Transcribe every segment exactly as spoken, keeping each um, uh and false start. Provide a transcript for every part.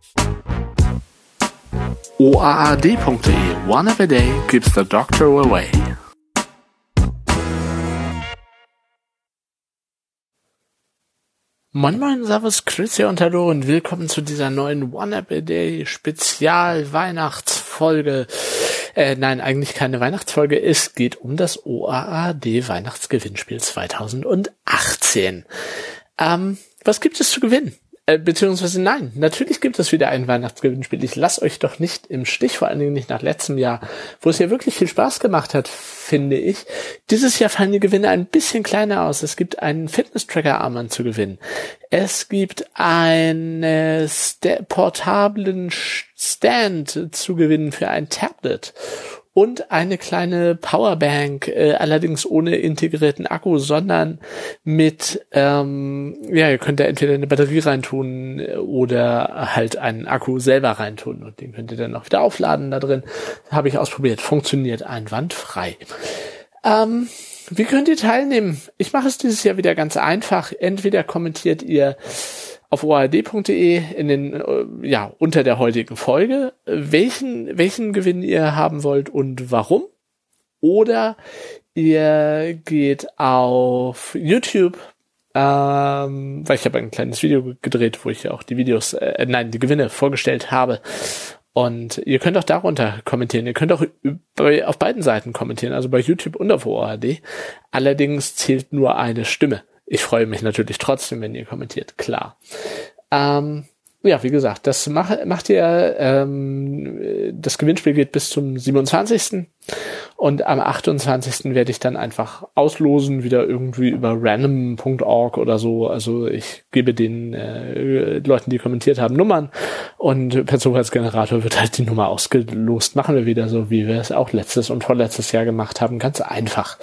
O A A D punkt de. One app a day keeps the doctor away. Moin Moin, Servus, Grüße und Hallo und willkommen zu dieser neuen One App a Day Spezial Weihnachtsfolge. Äh, nein, eigentlich keine Weihnachtsfolge. Es geht um das O A A D Weihnachtsgewinnspiel zweitausendachtzehn. Ähm, was gibt es zu gewinnen? Äh, beziehungsweise nein, natürlich gibt es wieder ein Weihnachtsgewinnspiel. Ich lasse euch doch nicht im Stich, vor allen Dingen nicht nach letztem Jahr, wo es ja wirklich viel Spaß gemacht hat, finde ich. Dieses Jahr fallen die Gewinne ein bisschen kleiner aus. Es gibt einen Fitness-Tracker-Armband zu gewinnen. Es gibt einen st- portablen Stand zu gewinnen für ein Tablet. Und eine kleine Powerbank, äh, allerdings ohne integrierten Akku, sondern mit, ähm, ja, ihr könnt da entweder eine Batterie reintun oder halt einen Akku selber reintun und den könnt ihr dann auch wieder aufladen da drin. Habe ich ausprobiert, funktioniert einwandfrei. Ähm, wie könnt ihr teilnehmen? Ich mache es dieses Jahr wieder ganz einfach. Entweder kommentiert ihr auf O A A D punkt de in den, ja, unter der heutigen Folge, welchen, welchen Gewinn ihr haben wollt und warum. Oder ihr geht auf YouTube, ähm, weil ich habe ein kleines Video gedreht, wo ich auch die Videos, äh, nein, die Gewinne vorgestellt habe. Und ihr könnt auch darunter kommentieren. Ihr könnt auch bei, auf beiden Seiten kommentieren, also bei YouTube und auf O A A D. Allerdings zählt nur eine Stimme. Ich freue mich natürlich trotzdem, wenn ihr kommentiert, klar. Ähm, ja, wie gesagt, das macht, macht ihr, ähm, das Gewinnspiel geht bis zum siebenundzwanzigsten und am achtundzwanzigsten werde ich dann einfach auslosen, wieder irgendwie über random punkt org oder so. Also ich gebe den äh, Leuten, die kommentiert haben, Nummern und per Zufallsgenerator wird halt die Nummer ausgelost. Machen wir wieder so, wie wir es auch letztes und vorletztes Jahr gemacht haben. Ganz einfach.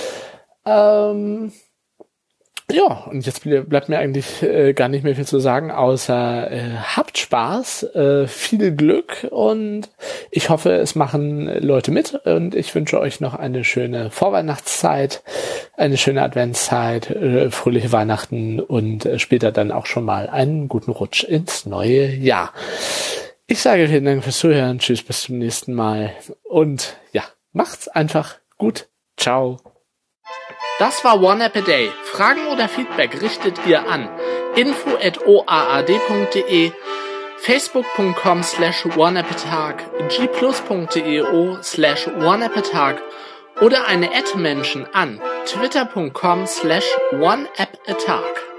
Ähm... Ja, und jetzt bleibt mir eigentlich äh, gar nicht mehr viel zu sagen, außer äh, habt Spaß, äh, viel Glück und ich hoffe, es machen Leute mit und ich wünsche euch noch eine schöne Vorweihnachtszeit, eine schöne Adventszeit, äh, fröhliche Weihnachten und äh, später dann auch schon mal einen guten Rutsch ins neue Jahr. Ich sage vielen Dank fürs Zuhören, tschüss, bis zum nächsten Mal und ja, macht's einfach gut, ciao. Das war One App a Day. Fragen oder Feedback richtet ihr an info at o a a d punkt de, facebook punkt com slash oneappatag, g plus punkt de slash oneappatag oder eine Ad-Menschen an twitter punkt com slash oneappatag.